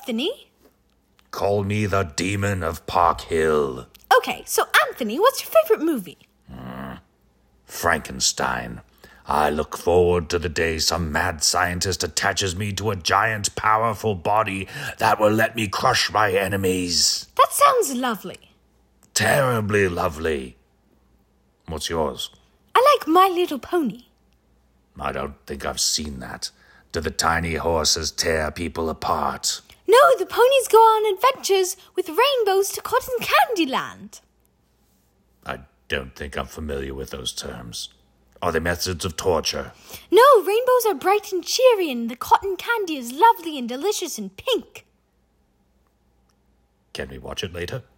Anthony. Call me the Demon of Park Hill. Okay, so Anthony, what's your favorite movie? Frankenstein. I look forward to the day some mad scientist attaches me to a giant, powerful body that will let me crush my enemies. That sounds lovely. Terribly lovely. What's yours? I like My Little Pony. I don't think I've seen that. Do the tiny horses tear people apart? No, the ponies go on adventures with rainbows to Cotton Candy Land. I don't think I'm familiar with those terms. Are they methods of torture? No, rainbows are bright and cheery, and the cotton candy is lovely and delicious and pink. Can we watch it later?